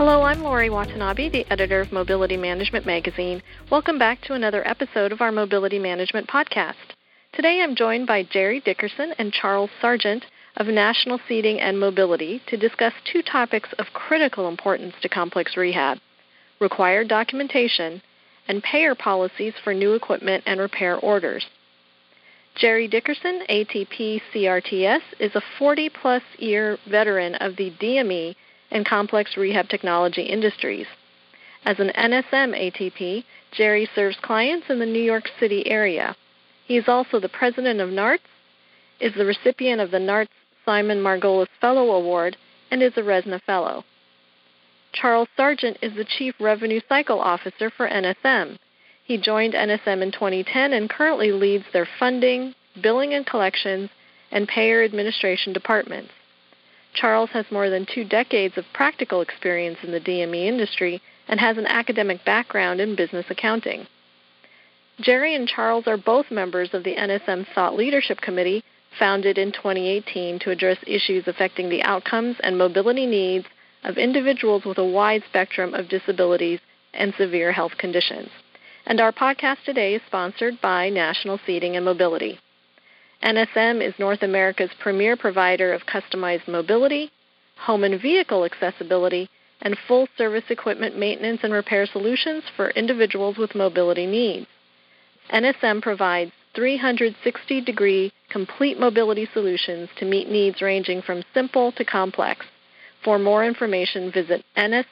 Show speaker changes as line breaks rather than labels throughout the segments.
Hello, I'm Lori Watanabe, the editor of Mobility Management Magazine. Welcome back to another episode of our Mobility Management podcast. Today I'm joined by Jerry Dickerson and Charles Sargent of National Seating and Mobility to discuss two topics of critical importance to complex rehab: required documentation and payer policies for new equipment and repair orders. Jerry Dickerson, ATP CRTS, is a 40-plus year veteran of the DME and complex rehab technology industries. As an NSM ATP, Jerry serves clients in the New York City area. He is also the president of NARTS, is the recipient of the NARTS Simon Margolis Fellow Award, and is a RESNA Fellow. Charles Sargent is the Chief Revenue Cycle Officer for NSM. He joined NSM in 2010 and currently leads their funding, billing and collections, and payer administration departments. Charles has more than 2 decades of practical experience in the DME industry and has an academic background in business accounting. Jerry and Charles are both members of the NSM Thought Leadership Committee, founded in 2018 to address issues affecting the outcomes and mobility needs of individuals with a wide spectrum of disabilities and severe health conditions. And our podcast today is sponsored by National Seating and Mobility. NSM is North America's premier provider of customized mobility, home and vehicle accessibility, and full-service equipment maintenance and repair solutions for individuals with mobility needs. NSM provides 360-degree complete mobility solutions to meet needs ranging from simple to complex. For more information, visit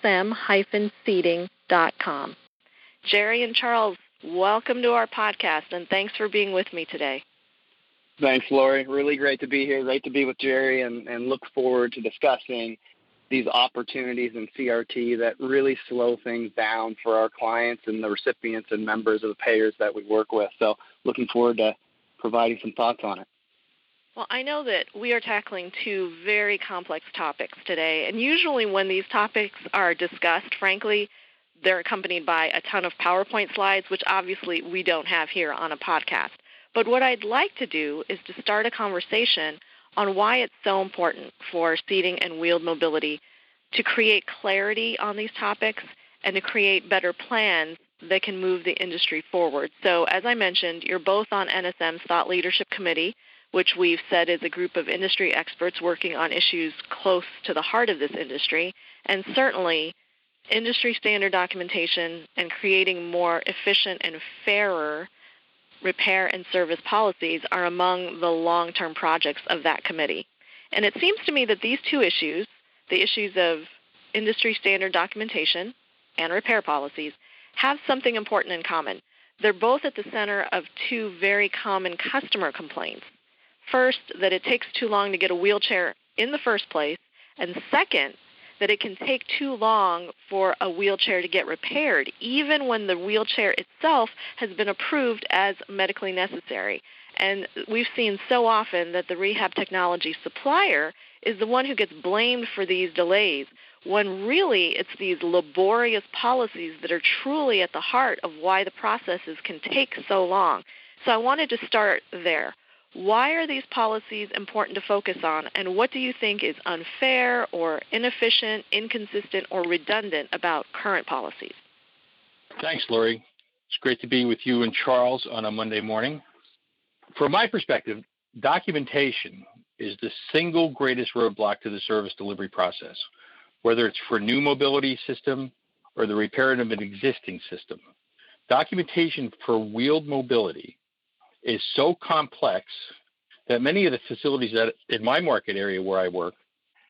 nsm-seating.com. Jerry and Charles, welcome to our podcast, and thanks for being with me today.
Thanks, Lori. Really great to be here. Great to be with Jerry and look forward to discussing these opportunities in CRT that really slow things down for our clients and the recipients and members of the payers that we work with. So looking forward to providing some thoughts on it.
Well, I know that we are tackling two very complex topics today, and usually when these topics are discussed, frankly, they're accompanied by a ton of PowerPoint slides, which obviously we don't have here on a podcast. But what I'd like to do is to start a conversation on why it's so important for seating and wheeled mobility to create clarity on these topics and to create better plans that can move the industry forward. So as I mentioned, you're both on NSM's Thought Leadership Committee, which we've said is a group of industry experts working on issues close to the heart of this industry, and certainly industry standard documentation and creating more efficient and fairer repair and service policies are among the long-term projects of that committee. And it seems to me that these two issues, the issues of industry standard documentation and repair policies, have something important in common. They're both at the center of two very common customer complaints. First, that it takes too long to get a wheelchair in the first place, and second, that it can take too long for a wheelchair to get repaired, even when the wheelchair itself has been approved as medically necessary. And we've seen so often that the rehab technology supplier is the one who gets blamed for these delays, when really it's these laborious policies that are truly at the heart of why the processes can take so long. So I wanted to start there. Why are these policies important to focus on, and what do you think is unfair or inefficient, inconsistent, or redundant about current policies?
Thanks, Lori. It's great to be with you and Charles on a Monday morning. From my perspective, documentation is the single greatest roadblock to the service delivery process, whether it's for a new mobility system or the repair of an existing system. Documentation for wheeled mobility is so complex that many of the facilities that in my market area where I work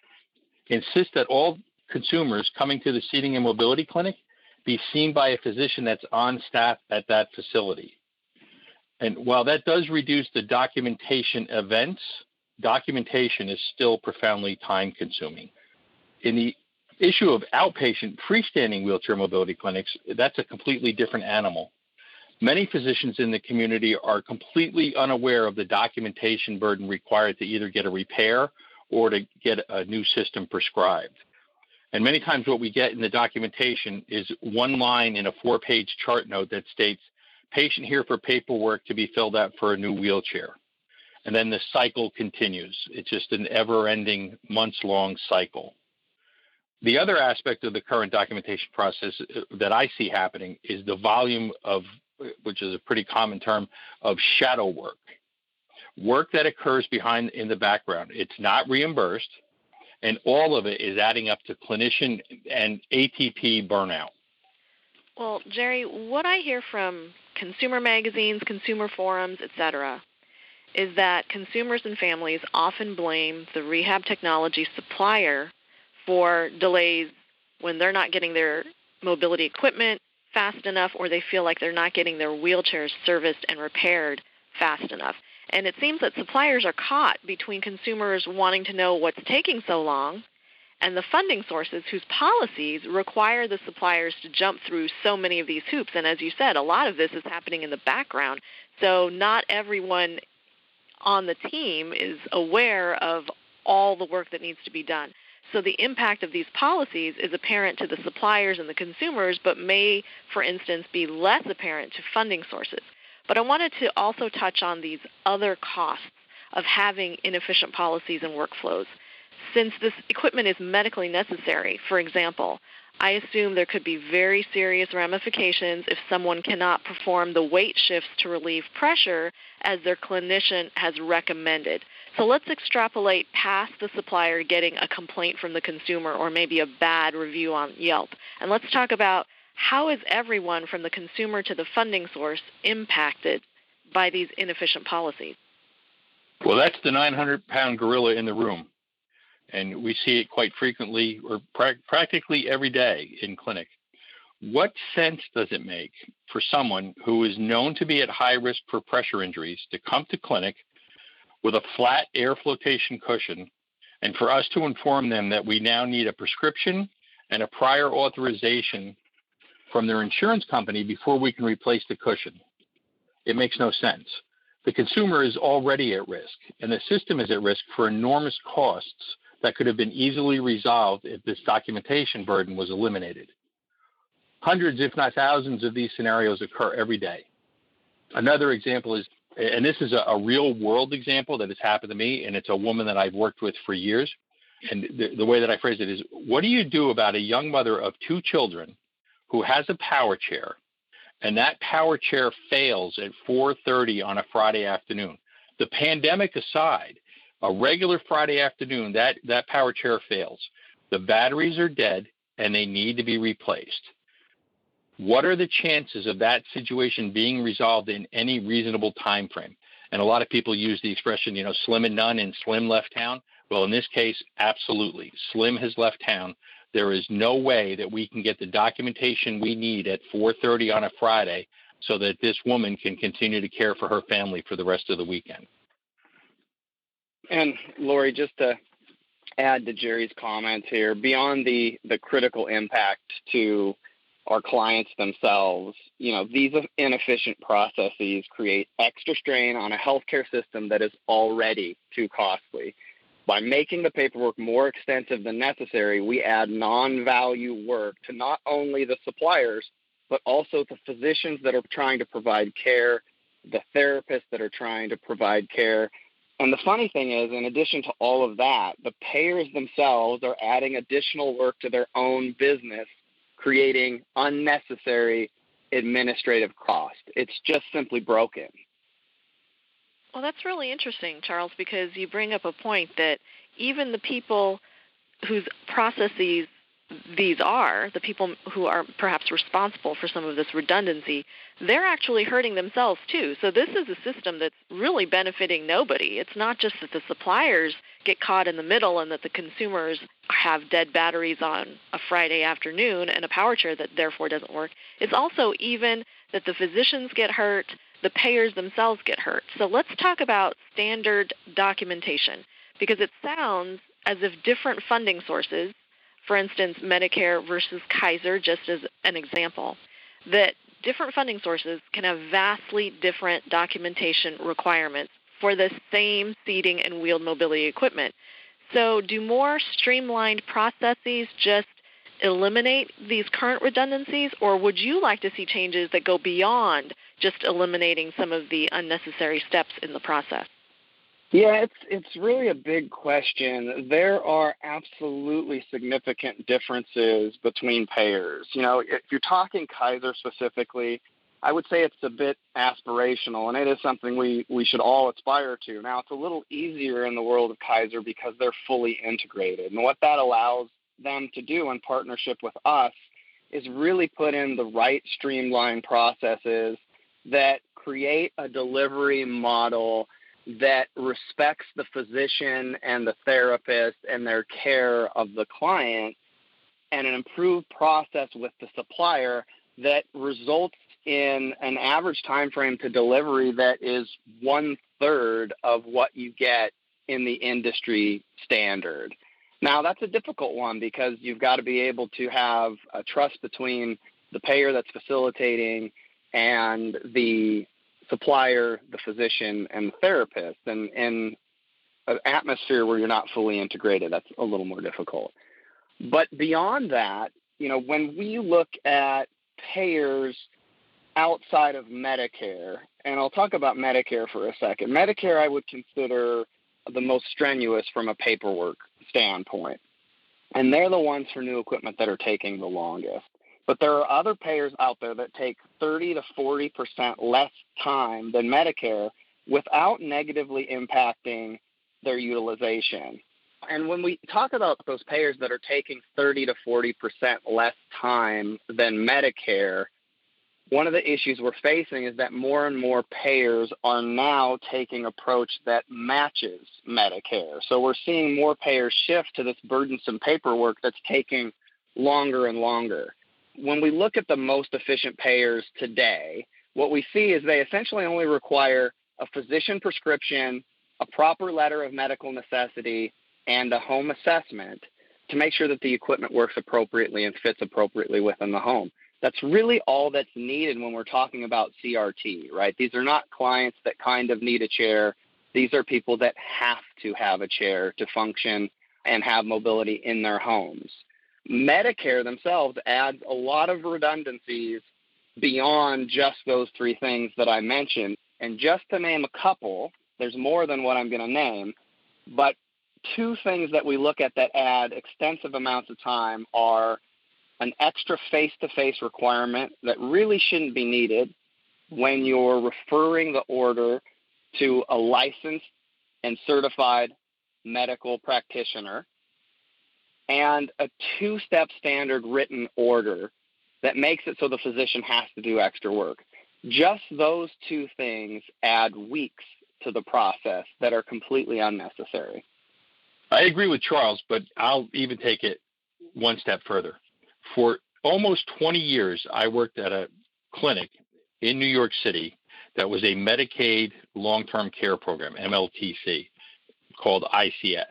insist that all consumers coming to the seating and mobility clinic be seen by a physician that's on staff at that facility. And while that does reduce the documentation events, documentation is still profoundly time consuming. In the issue of outpatient freestanding wheelchair mobility clinics, that's a completely different animal. Many physicians in the community are completely unaware of the documentation burden required to either get a repair or to get a new system prescribed. And many times what we get in the documentation is one line in a 4-page chart note that states, patient here for paperwork to be filled out for a new wheelchair. And then the cycle continues. It's just an ever-ending, months-long cycle. The other aspect of the current documentation process that I see happening is the volume of, which is a pretty common term, of shadow work that occurs in the background. It's not reimbursed, and all of it is adding up to clinician and ATP burnout.
Well, Jerry, what I hear from consumer magazines, consumer forums, etc., is that consumers and families often blame the rehab technology supplier for delays when they're not getting their mobility equipment fast enough, or they feel like they're not getting their wheelchairs serviced and repaired fast enough. And it seems that suppliers are caught between consumers wanting to know what's taking so long and the funding sources whose policies require the suppliers to jump through so many of these hoops. And as you said, a lot of this is happening in the background. So not everyone on the team is aware of all the work that needs to be done. So the impact of these policies is apparent to the suppliers and the consumers, but may, for instance, be less apparent to funding sources. But I wanted to also touch on these other costs of having inefficient policies and workflows. Since this equipment is medically necessary, for example, I assume there could be very serious ramifications if someone cannot perform the weight shifts to relieve pressure as their clinician has recommended. So let's extrapolate past the supplier getting a complaint from the consumer or maybe a bad review on Yelp. And let's talk about how is everyone from the consumer to the funding source impacted by these inefficient policies?
Well, that's the 900-pound gorilla in the room. And we see it quite frequently or practically every day in clinic. What sense does it make for someone who is known to be at high risk for pressure injuries to come to clinic with a flat air flotation cushion and for us to inform them that we now need a prescription and a prior authorization from their insurance company before we can replace the cushion? It makes no sense. The consumer is already at risk, and the system is at risk for enormous costs that could have been easily resolved if this documentation burden was eliminated. Hundreds, if not thousands, of these scenarios occur every day. Another example is, and this is a real-world example that has happened to me, and it's a woman that I've worked with for years. And the way that I phrase it is, what do you do about a young mother of 2 children who has a power chair, and that power chair fails at 4:30 on a Friday afternoon? The pandemic aside, a regular Friday afternoon, that power chair fails. The batteries are dead, and they need to be replaced. What are the chances of that situation being resolved in any reasonable time frame? And a lot of people use the expression, slim and none and slim left town. Well, in this case, absolutely. Slim has left town. There is no way that we can get the documentation we need at 4:30 on a Friday so that this woman can continue to care for her family for the rest of the weekend.
And Lori, just to add to Jerry's comments here, beyond the critical impact to our clients themselves, these inefficient processes create extra strain on a healthcare system that is already too costly. By making the paperwork more extensive than necessary, we add non-value work to not only the suppliers, but also the physicians that are trying to provide care, the therapists that are trying to provide care. And the funny thing is, in addition to all of that, the payers themselves are adding additional work to their own business, creating unnecessary administrative cost. It's just simply broken.
Well, that's really interesting, Charles, because you bring up a point that even the people whose processes these are, the people who are perhaps responsible for some of this redundancy, they're actually hurting themselves too. So this is a system that's really benefiting nobody. It's not just that the suppliers get caught in the middle and that the consumers have dead batteries on a Friday afternoon and a power chair that therefore doesn't work. It's also even that the physicians get hurt, the payers themselves get hurt. So let's talk about standard documentation, because it sounds as if different funding sources, for instance, Medicare versus Kaiser, just as an example, that different funding sources can have vastly different documentation requirements for the same seating and wheeled mobility equipment. So do more streamlined processes just eliminate these current redundancies, or would you like to see changes that go beyond just eliminating some of the unnecessary steps in the process?
Yeah, it's really a big question. There are absolutely significant differences between payers. If you're talking Kaiser specifically, I would say it's a bit aspirational, and it is something we should all aspire to. Now, it's a little easier in the world of Kaiser because they're fully integrated. And what that allows them to do in partnership with us is really put in the right streamlined processes that create a delivery model that respects the physician and the therapist and their care of the client, and an improved process with the supplier that results in an average time frame to delivery that is 1/3 of what you get in the industry standard. Now, that's a difficult one because you've got to be able to have a trust between the payer that's facilitating and the supplier, the physician, and the therapist. And in an atmosphere where you're not fully integrated, that's a little more difficult. But beyond that, when we look at payers outside of Medicare, and I'll talk about Medicare for a second. Medicare I would consider the most strenuous from a paperwork standpoint, and they're the ones for new equipment that are taking the longest. But there are other payers out there that take 30 to 40% less time than Medicare without negatively impacting their utilization. And when we talk about those payers that are taking 30 to 40% less time than Medicare, one of the issues we're facing is that more and more payers are now taking an approach that matches Medicare. So we're seeing more payers shift to this burdensome paperwork that's taking longer and longer. When we look at the most efficient payers today, what we see is they essentially only require a physician prescription, a proper letter of medical necessity, and a home assessment to make sure that the equipment works appropriately and fits appropriately within the home. That's really all that's needed when we're talking about CRT, right? These are not clients that kind of need a chair. These are people that have to have a chair to function and have mobility in their homes. Medicare themselves adds a lot of redundancies beyond just those three things that I mentioned. And just to name a couple, there's more than what I'm going to name, but two things that we look at that add extensive amounts of time are an extra face-to-face requirement that really shouldn't be needed when you're referring the order to a licensed and certified medical practitioner, and a two-step standard written order that makes it so the physician has to do extra work. Just those two things add weeks to the process that are completely unnecessary.
I agree with Charles, but I'll even take it one step further. For almost 20 years, I worked at a clinic in New York City that was a Medicaid long-term care program, MLTC, called ICS.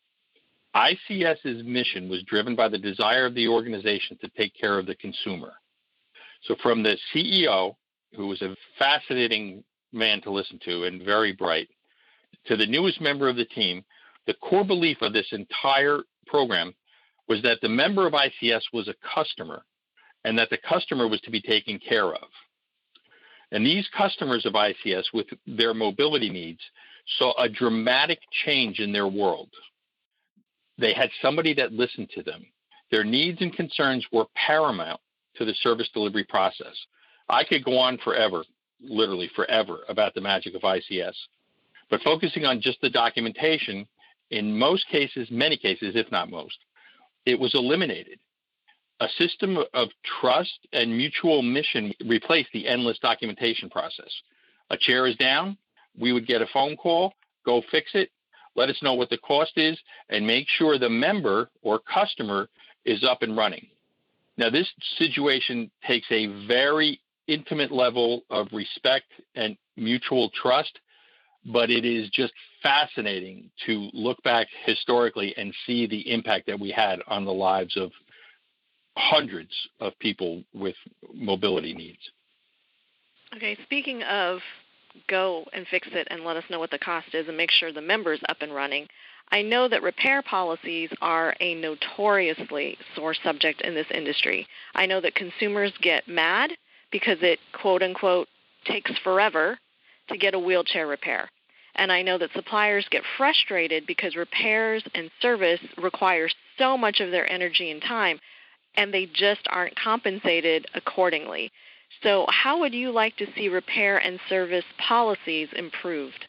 ICS's mission was driven by the desire of the organization to take care of the consumer. So from the CEO, who was a fascinating man to listen to and very bright, to the newest member of the team, the core belief of this entire program was that the member of ICS was a customer and that the customer was to be taken care of. And these customers of ICS with their mobility needs saw a dramatic change in their world. They had somebody that listened to them. Their needs and concerns were paramount to the service delivery process. I could go on forever, literally forever, about the magic of ICS. But focusing on just the documentation, in most cases, many cases, if not most, it was eliminated. A system of trust and mutual mission replaced the endless documentation process. A chair is down, we would get a phone call, go fix it, let us know what the cost is, and make sure the member or customer is up and running. Now, this situation takes a very intimate level of respect and mutual trust, but it is just fascinating to look back historically and see the impact that we had on the lives of hundreds of people with mobility needs.
Okay, speaking of go and fix it and let us know what the cost is and make sure the member's up and running, I know that repair policies are a notoriously sore subject in this industry. I know that consumers get mad because it, quote unquote, takes forever to get a wheelchair repair. And I know that suppliers get frustrated because repairs and service require so much of their energy and time, and they just aren't compensated accordingly. So how would you like to see repair and service policies improved?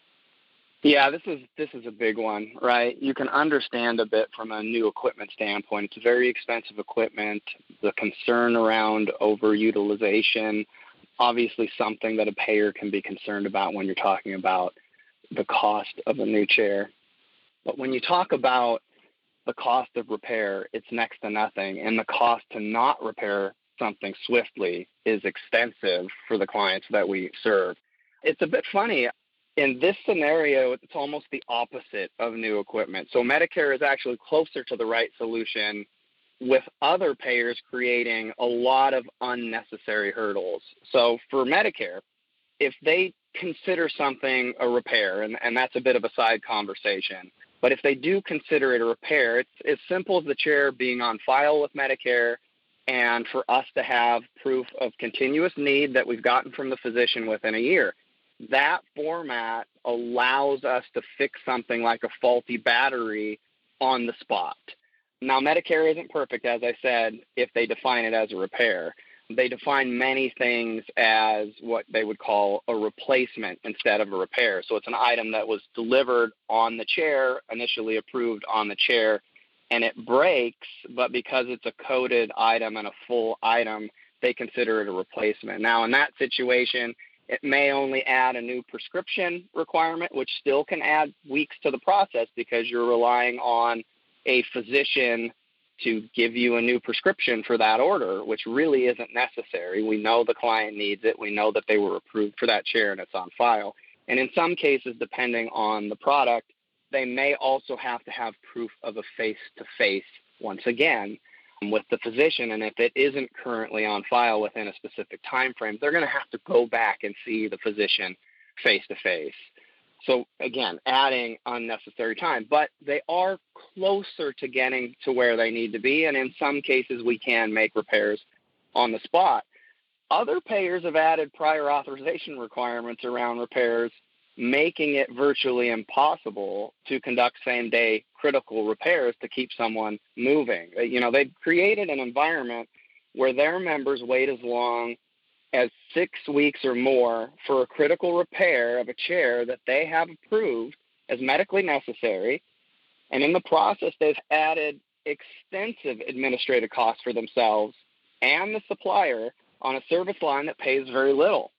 Yeah, this is a big one, right? You can understand a bit from a new equipment standpoint. It's very expensive equipment. The concern around overutilization, obviously something that a payer can be concerned about when you're talking about the cost of a new chair. But when you talk about the cost of repair, it's next to nothing. And the cost to not repair something swiftly is extensive for the clients that we serve. It's a bit funny. In this scenario, it's almost the opposite of new equipment. So Medicare is actually closer to the right solution, with other payers creating a lot of unnecessary hurdles. So for Medicare, if they consider something a repair, and that's a bit of a side conversation, but if they do consider it a repair, it's as simple as the chair being on file with Medicare and for us to have proof of continuous need that we've gotten from the physician within a year. That format allows us to fix something like a faulty battery on the spot. Now, Medicare isn't perfect, as I said, if they define it as a repair. They define many things as what they would call a replacement instead of a repair. So it's an item that was delivered on the chair, initially approved on the chair, and it breaks, but because it's a coded item and a full item, they consider it a replacement. Now, in that situation, it may only add a new prescription requirement, which still can add weeks to the process because you're relying on a physician to give you a new prescription for that order, which really isn't necessary. We know the client needs it. We know that they were approved for that chair and it's on file. And in some cases, depending on the product, they may also have to have proof of a face-to-face, once again, with the physician. And if it isn't currently on file within a specific time frame, they're going to have to go back and see the physician face-to-face. So, again, adding unnecessary time. But they are closer to getting to where they need to be, and in some cases we can make repairs on the spot. Other payers have added prior authorization requirements around repairs, making it virtually impossible to conduct same-day critical repairs to keep someone moving. They've created an environment where their members wait as long as 6 weeks or more for a critical repair of a chair that they have approved as medically necessary. And in the process, they've added extensive administrative costs for themselves and the supplier on a service line that pays very little.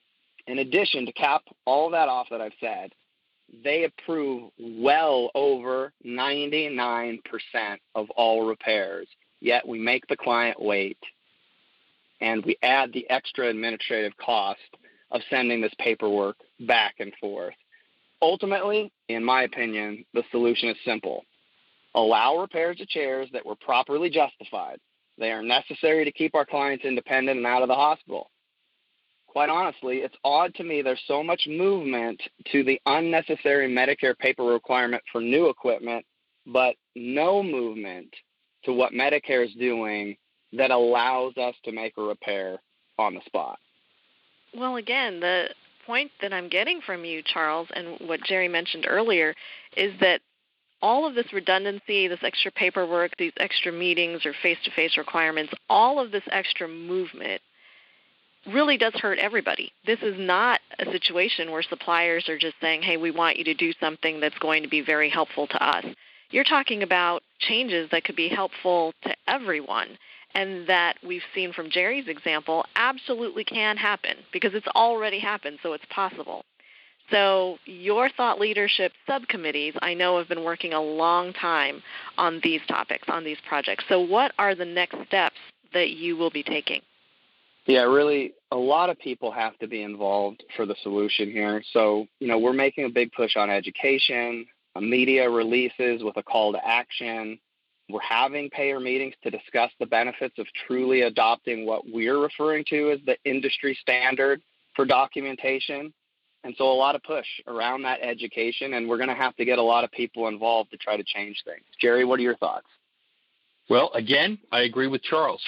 In addition, to cap all that off that I've said, they approve well over 99% of all repairs, yet we make the client wait. And we add the extra administrative cost of sending this paperwork back and forth. Ultimately, in my opinion, the solution is simple. Allow repairs to chairs that were properly justified. They are necessary to keep our clients independent and out of the hospital. Quite honestly, it's odd to me there's so much movement to the unnecessary Medicare paper requirement for new equipment, but no movement to what Medicare is doing that allows us to make a repair on the spot.
Well, again, the point that I'm getting from you, Charles, and what Jerry mentioned earlier, is that all of this redundancy, this extra paperwork, these extra meetings or face-to-face requirements, all of this extra movement really does hurt everybody. This is not a situation where suppliers are just saying, hey, we want you to do something that's going to be very helpful to us. You're talking about changes that could be helpful to everyone, and that we've seen from Jerry's example absolutely can happen because it's already happened, so it's possible. So your thought leadership subcommittees, I know, have been working a long time on these topics, on these projects. So what are the next steps that you will be taking?
Yeah, really, a lot of people have to be involved for the solution here. So, we're making a big push on education, media releases with a call to action. We're having payer meetings to discuss the benefits of truly adopting what we're referring to as the industry standard for documentation. And so a lot of push around that education, and we're going to have to get a lot of people involved to try to change things. Jerry, what are your thoughts?
Well, again, I agree with Charles.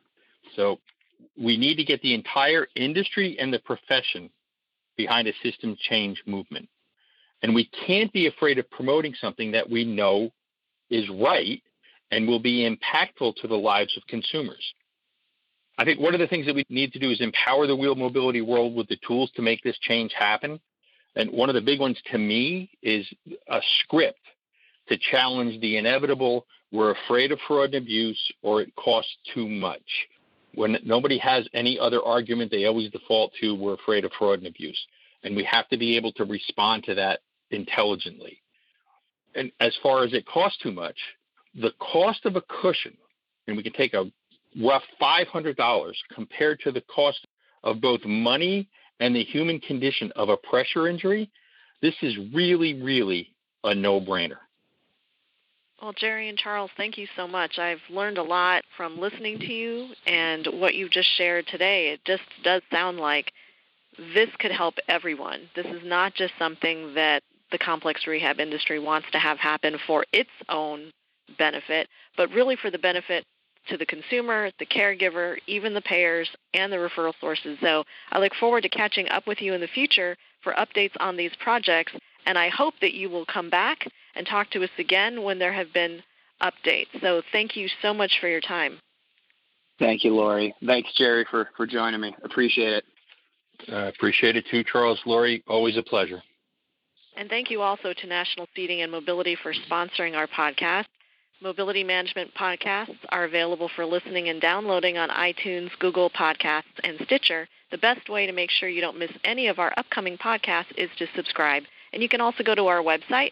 So we need to get the entire industry and the profession behind a system change movement. And we can't be afraid of promoting something that we know is right and will be impactful to the lives of consumers. I think one of the things that we need to do is empower the wheeled mobility world with the tools to make this change happen. And one of the big ones to me is a script to challenge the inevitable, we're afraid of fraud and abuse, or it costs too much. When nobody has any other argument, they always default to, we're afraid of fraud and abuse. And we have to be able to respond to that intelligently. And as far as it costs too much, the cost of a cushion, and we can take a rough $500 compared to the cost of both money and the human condition of a pressure injury, this is really, really a no-brainer.
Well, Jerry and Charles, thank you so much. I've learned a lot from listening to you and what you've just shared today. It just does sound like this could help everyone. This is not just something that the complex rehab industry wants to have happen for its own benefit, but really for the benefit to the consumer, the caregiver, even the payers, and the referral sources. So I look forward to catching up with you in the future for updates on these projects, and I hope that you will come back and talk to us again when there have been updates. So thank you so much for your time.
Thank you, Lori. Thanks, Jerry, for joining me. Appreciate it.
Appreciate it too, Charles. Lori, always a pleasure.
And thank you also to National Seating and Mobility for sponsoring our podcast. Mobility Management podcasts are available for listening and downloading on iTunes, Google Podcasts, and Stitcher. The best way to make sure you don't miss any of our upcoming podcasts is to subscribe. And you can also go to our website,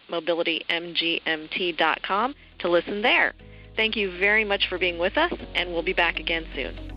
mobilitymgmt.com, to listen there. Thank you very much for being with us, and we'll be back again soon.